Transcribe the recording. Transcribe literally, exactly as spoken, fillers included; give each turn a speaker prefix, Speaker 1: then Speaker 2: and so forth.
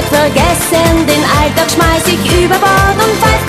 Speaker 1: Zeit vergessen, den Alltag schmeiß ich über Bord und fall